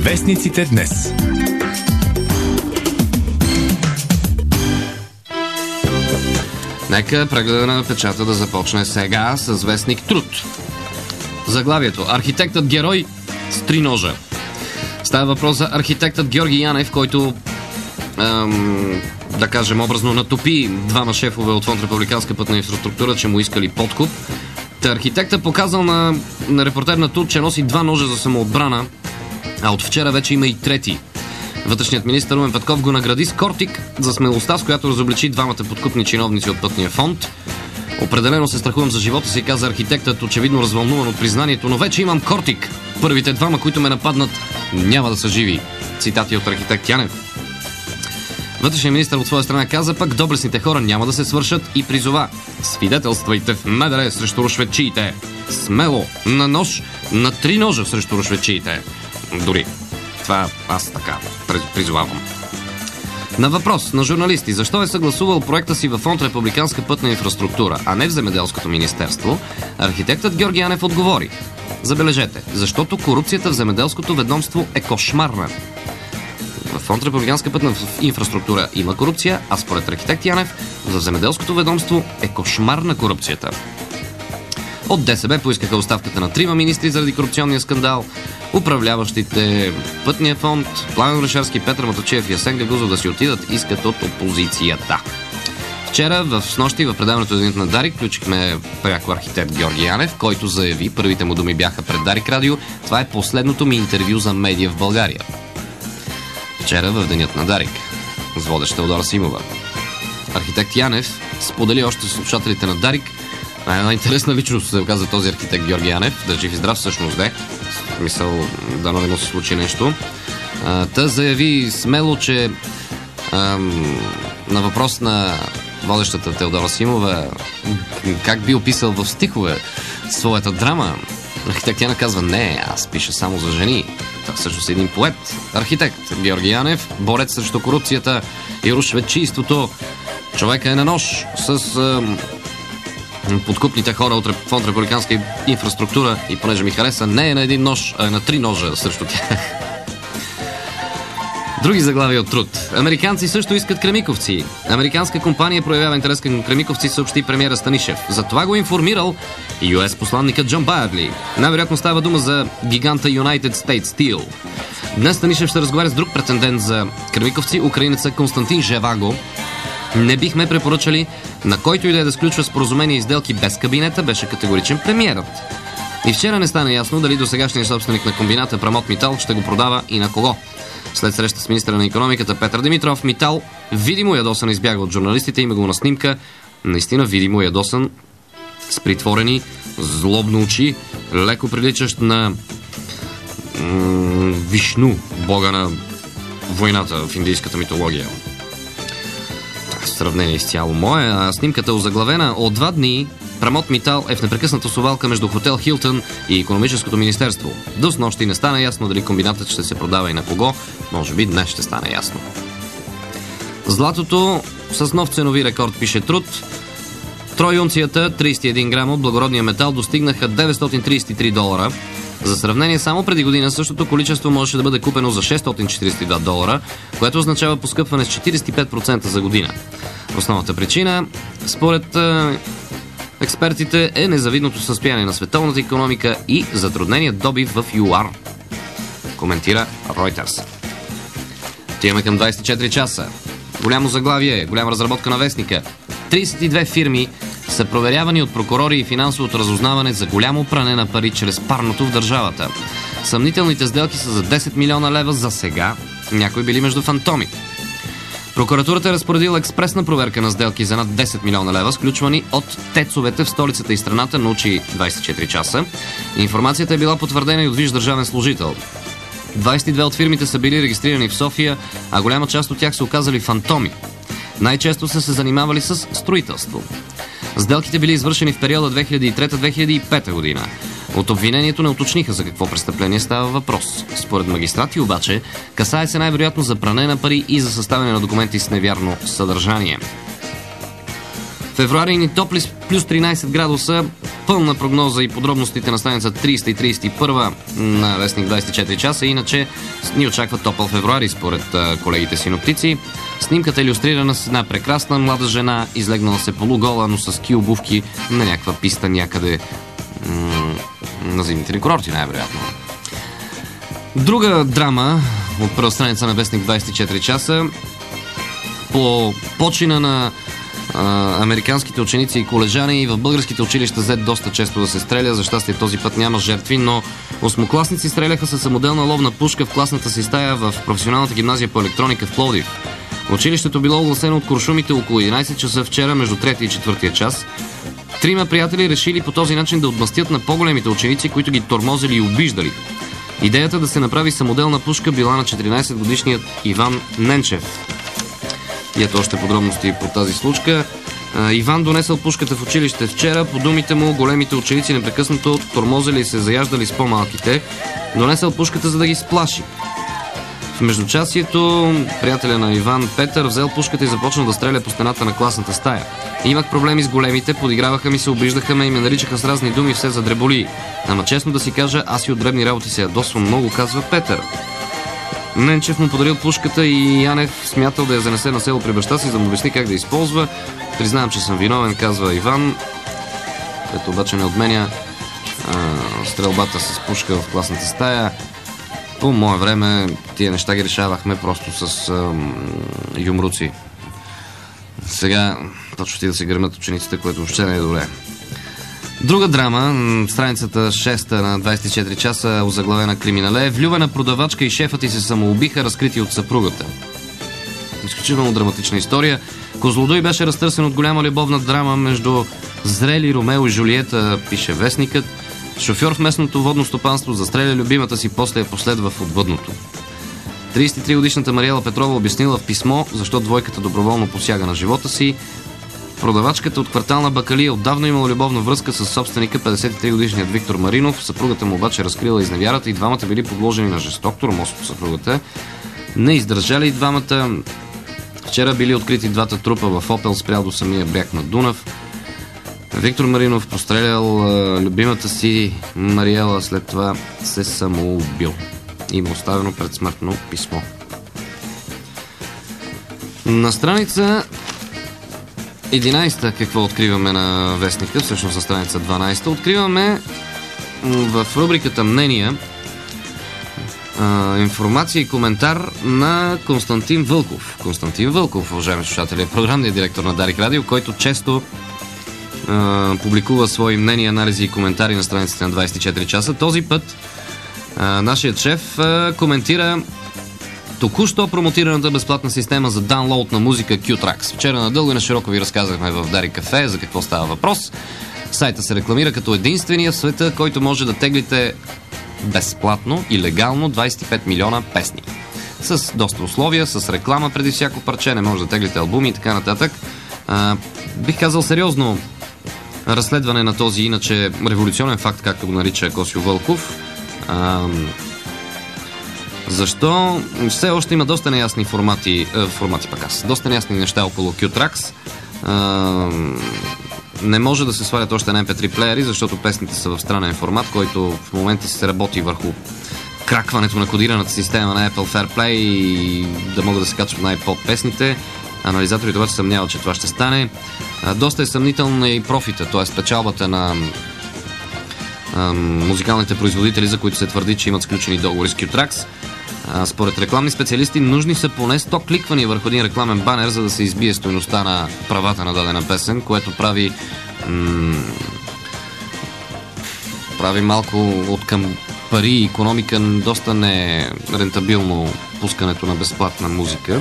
Вестниците днес. Нека прегледа на печата да започне сега с вестник Труд. Заглавието: архитектът герой с 3 ножа. Става въпрос за архитектът Георги Янев, който да кажем образно натопи двама шефове от Фонд Републиканска пътна инфраструктура, че му искали подкуп. Архитектът показал на репортер на Труд, че носи 2 ножа за самоотбрана, а от вчера вече има и трети. Вътрешният министър Румен Петков го награди с кортик за смелостта, с която разобличи двамата подкупни чиновници от пътния фонд. Определено се страхувам за живота си, каза архитектът, очевидно развълнуван от признанието, но вече имам кортик. Първите двама, които ме нападнат, няма да са живи. Цитати от архитект Янев. Вътрешният министър от своя страна каза пък, доблестните хора няма да се свършат и призова: свидетелствайте в МВР срещу рушветчиите. Смело, на нож, на 3 ножа срещу рушветчиите. Дори. Това аз така призовавам. На въпрос на журналисти защо е съгласувал проекта си във Фонд Републиканска пътна инфраструктура, а не в Земеделското министерство, архитектът Георги Янев отговори: забележете, защото корупцията в Земеделското ведомство е кошмарна. В Фонд Републиканска пътна инфраструктура има корупция, а според архитект Янев в Земеделското ведомство е кошмарна корупцията. От ДСБ поискаха оставката на 3 министри заради корупционния скандал. Управляващите пътния фонд Пламен Орешарски, Петър Маточиев и Асен Гагузов да си отидат искат от опозицията. Вчера снощи в предаването Денят на Дарик включихме пряко архитект Георги Янев, който заяви, първите му думи бяха пред Дарик Радио: това е последното ми интервю за медия в България. Вчера в Денят на Дарик с водеща Теодора Симова. Архитект Янев сподели още с слушателите на Дарик. Една интересна личност се оказа този архитект Георги Янев. Да жив и здрав всъщност де. Мисъл, дано не му се случи нещо. Та заяви смело, че на въпрос на водещата Теодора Симова как би описал в стихове своята драма, архитект Янев казва: не, аз пиша само за жени. Това всъщност е един поет. Архитект Георги Янев, борец срещу корупцията и рушветчийството. Човека е на нож с подкупните хора от Фонд Републиканска инфраструктура и понеже ми хареса, не е на един нож, а е на 3 ножа срещу тях. Други заглавия от Труд. Американци също искат Кремиковци. Американска компания проявява интерес към Кремиковци, съобщи премиера Станишев. За това го информирал US посланникът Джон Байерли. Най-вероятно става дума за гиганта United States Steel. Днес Станишев ще разговаря с друг претендент за Кремиковци, украинеца Константин Жеваго. Не бихме препоръчали на който и да сключва споразумение и сделки без кабинета, беше категоричен премиерът. И вчера не стана ясно дали досегашният собственик на комбината Прамот Митал ще го продава и на кого. След среща с министъра на икономиката Петър Димитров, Митал видимо ядосан избяга от журналистите, има го на снимка. Наистина видимо ядосан, с притворени, злобно очи, леко приличащ на Вишну, бога на войната в индийската митология. Сравнение изцяло мое, а снимката е озаглавена: от 2 дни Прамот Митал е в непрекъсната совалка между хотел Хилтън и икономическото министерство. До снощи не стана ясно дали комбинатът ще се продава и на кого. Може би днес ще стане ясно. Златото с нов ценови рекорд, пише Труд. Тройунцията, 31 грама от благородния метал, достигнаха $933. За сравнение, само преди година същото количество можеше да бъде купено за $642, което означава поскъпване с 45% за година. Основната причина, според експертите, е незавидното състояние на световната икономика и затрудненият добив в ЮАР, коментира Reuters. Отиваме към 24 часа. Голямо заглавие, голяма разработка на вестника. 32 фирми са проверявани от прокурори и финансовото разузнаване за голямо пране на пари чрез парното в държавата. Съмнителните сделки са за 10 милиона лева за сега. Някои били между фантоми. Прокуратурата е разпоредила експресна проверка на сделки за над 10 милиона лева, сключвани от тецовете в столицата и страната, научи 24 часа. Информацията е била потвърдена и от висш държавен служител. 22 от фирмите са били регистрирани в София, а голяма част от тях са оказали фантоми. Най-често са се занимавали с строителство. Сделките били извършени в периода 2003-2005 година. От обвинението не уточниха за какво престъпление става въпрос. Според магистрати обаче, касае се най-вероятно за пране на пари и за съставяне на документи с невярно съдържание. Февруари ни топли с плюс 13 градуса. пълна прогноза и подробностите на страница 30 и 31 на вестник 24 часа. Иначе ни очаква топъл февруари, според колегите синоптици. Снимката е илюстрирана с една прекрасна млада жена, излегнала се полугола, но с ски обувки на някаква писта някъде на зимните ни курорти, най-вероятно. Друга драма от първа страница на вестник 24 часа. По почина на американските ученици и колежани и в българските училища зет доста често да се стреля. За щастие този път няма жертви, но осмокласници стреляха със самоделна ловна пушка в класната си стая в професионалната гимназия по електроника в Пловдив. Училището било огласено от куршумите около 11 часа вчера между 3 и 4 час. Трима приятели решили по този начин да отмъстят на по-големите ученици, които ги тормозили и обиждали. Идеята да се направи самоделна пушка била на 14-годишният Иван Ненчев. И ето още подробности по тази случка. Иван донесъл пушката в училище вчера. По думите му, големите ученици непрекъснато тормозили и се заяждали с по-малките. Донесъл пушката, за да ги сплаши. В междучасието приятеля на Иван, Петър, взел пушката и започнал да стреля по стената на класната стая. Имах проблеми с големите, подиграваха ми се, обиждаха ме и ме наричаха с разни думи, все за дреболии. Ама честно да си кажа, аз и от дребни работи се ядосвам много, казва Петър. Ненчев му подарил пушката и Янев смятал да я занесе на село при баща си, за да му обясни как да използва. Признавам, че съм виновен, казва Иван, като обаче не отменя стрелбата с пушка в класната стая. По мое време тия неща ги решавахме просто с юмруци. Сега точно ти да се гърмят учениците, което въобще не е добре. Друга драма, страницата 6 на 24 часа, озаглавена Криминале. Влюбена продавачка и шефът й се самоубиха, разкрити от съпругата. Изключително драматична история. Козлодуй беше разтърсен от голяма любовна драма между зрели Ромео и Жулиета, пише вестникът. Шофьор в местното водно стопанство застреля любимата си, после я последва в отвъдното. 33-годишната Мариела Петрова обяснила в писмо, защо двойката доброволно посяга на живота си. Продавачката от квартална Бакалия отдавна имала любовна връзка с собственика, 53-годишният Виктор Маринов. Съпругата му обаче разкрила изневярата и двамата били подложени на жесток тормоз от съпругата. Не издържали и двамата. Вчера били открити двата трупа в Опел, спрял до самия бряг на Дунав. Виктор Маринов пострелял любимата си Мариела, след това се самоубил. Има оставено предсмъртно писмо. На страница 11 какво откриваме на вестника, всъщност на страница 12 откриваме в рубриката Мнения информация и коментар на Константин Вълков. Константин Вълков, уважаеми слушатели, е програмният директор на Дарик Радио, който често публикува свои мнения, анализи и коментари на страниците на 24 часа. Този път нашият шеф коментира току-що промотираната безплатна система за даунлоуд на музика Q-Trax. Вчера надълго и на широко ви разказахме в Дарик Кафе за какво става въпрос. Сайта се рекламира като единствения в света, който може да теглите безплатно и легално 25 милиона песни. С доста условия, с реклама преди всяко парче, не може да теглите албуми и така нататък. Бих казал сериозно разследване на този иначе революционен факт, както го нарича Косио Вълков. Защо все още има доста неясни доста неясни неща около Q-Trax. Не може да се свалят още на MP3 плеери, защото песните са в странен формат, който в момента се работи върху кракването на кодираната система на Apple FairPlay и да могат да се качват на iPod песните. Анализаторите обаче съмняват, че това ще стане. Доста е съмнителна и профита, т.е. печалбата на музикалните производители, за които се твърди, че имат сключени договори с Q-Trax. Според рекламни специалисти нужни са поне 100 кликвания върху един рекламен банер, за да се избие стойността на правата на дадена песен, което прави малко от към пари и икономика доста не рентабилно пускането на безплатна музика.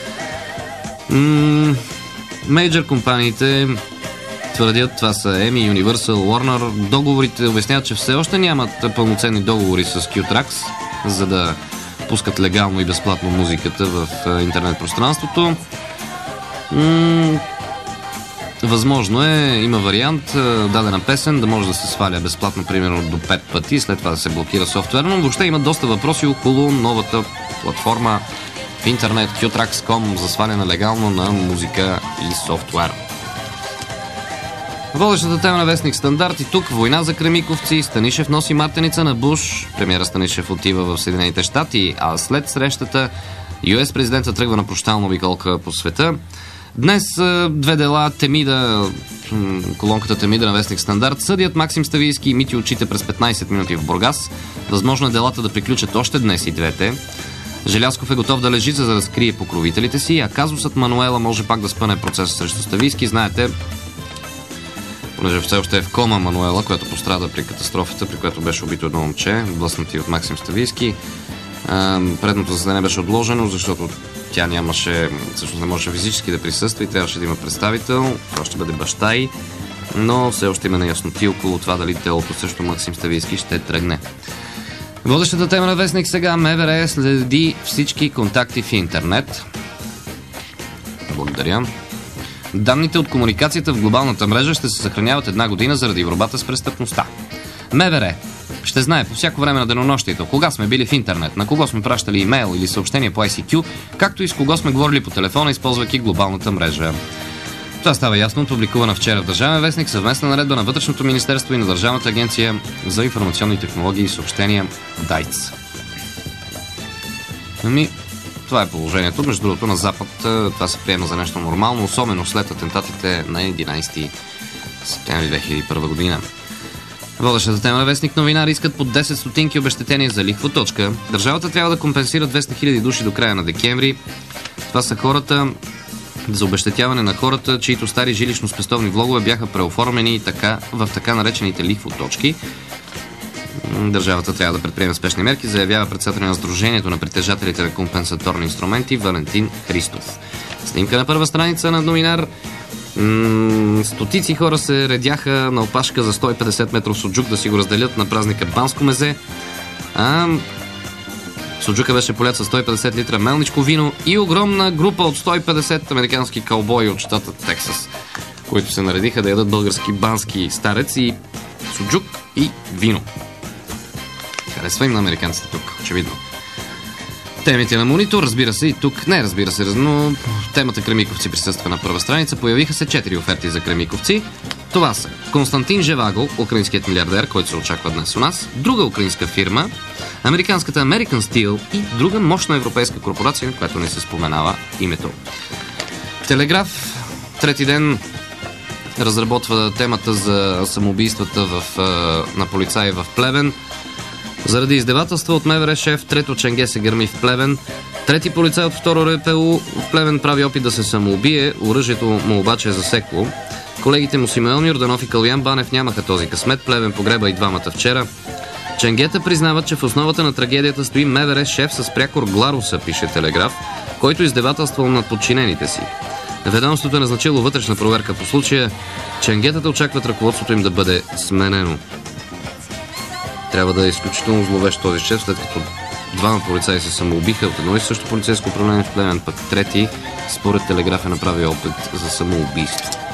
Мейджър компаниите твърдят, това са EMI, Universal, Warner. Договорите обясняват, че все още нямат пълноценни договори с Q-Trax, за да пускат легално и безплатно музиката в интернет пространството. Възможно е, има вариант дадена песен да може да се сваля безплатно, примерно до 5 пъти, след това да се блокира софтуерно. Въобще има доста въпроси около новата платформа в интернет Q-Trax.com за сваляне легално на музика и софтуер. Водещата тема на вестник Стандарт и тук война за Кремиковци. Станишев носи мартеница на Буш. Премиера Станишев отива в Съединените щати, а след срещата US президента тръгва на прощална обиколка по света. Днес две дела Темида, колонката Темида на вестник Стандарт, съдият Максим Ставийски и Мити Очите през 15 минути в Бургас. Възможно е делата да приключат още днес и двете. Желязков е готов да лежи, за да разкрие покровителите си, а казусът Мануела може пак да спъне процеса срещу Ставийски. Знаете, понеже все още е в кома Мануела, която пострада при катастрофата, при която беше убито едно момче, блъснати от Максим Ставийски. Предното заседание беше отложено, защото тя нямаше, всъщност не можеше физически да присъства и трябваше да има представител. Това ще бъде баща й, но все още има неясноти около това дали делото срещу Максим Ставийски ще тръгне. Водещата тема на вестник сега: МВР следи всички контакти в интернет. Благодаря. Данните от комуникацията в глобалната мрежа ще се съхраняват 1 година заради борбата с престъпността. МВР ще знае по всяко време на денонощието кога сме били в интернет, на кого сме пращали имейл или съобщение по ICQ, както и с кого сме говорили по телефона, използвайки глобалната мрежа. Това става ясно от публикувана вчера в Държавен вестник съвместна наредба на Вътрешното министерство и на Държавната агенция за информационни технологии и съобщения ДАИЦ. Това е положението. Между другото, на Запад това се приема за нещо нормално, особено след атентатите на 11 септември 2001 година. Водещата тема на вестник новинари искат по 10 стотинки обезщетение за лихвоточка. Държавата трябва да компенсира 200 000 души до края на декември. Това са хората за обезщетяване на хората, чието стари жилищно-спестовни влогове бяха преоформени в така наречените лихвоточки. Държавата трябва да предприеме спешни мерки, заявява председателя на Сдружението на притежателите на компенсаторни инструменти Валентин Христов. Снимка на първа страница на новинар. Стотици хора се редяха на опашка за 150 метров суджук да си го разделят на празника Банско мезе. Суджука беше полят с 150 литра мелничко вино и огромна група от 150 американски каубои от щата Тексас, които се наредиха да ядат български бански старец и суджук и вино. Харесва им на американците тук, очевидно. Темите на Монитор, разбира се, и тук не, разбира се, но темата Кремиковци присъства на първа страница. Появиха се 4 оферти за Кремиковци. Това са Константин Жеваго, украинският милиардер, който се очаква днес у нас, друга украинска фирма, американската American Steel и друга мощна европейска корпорация, на която не се споменава името. Телеграф трети ден разработва темата за самоубийствата на полицаи в Плевен. Заради издевателства от МВР шеф, трето ченге се гърми в Плевен. Трети полицай от второ РПУ в Плевен прави опит да се самоубие. Оръжието му обаче е засекло. Колегите му Симеон Йорданов и Калуян Банев нямаха този късмет. Плевен погреба и двамата вчера. Ченгета признават, че в основата на трагедията стои МВР шеф с прякор Гларуса, пише Телеграф, който издевателствал над подчинените си. Ведомството е назначило вътрешна проверка по случая. Ченгетата очакват ръководството им да бъде сменено. Трябва да е изключително зловещ този шеф, след като двама полицаи се самоубиха от едно и също полицейско управление в Плевен, пък трети, според Телеграф, е направил опит за самоубийство.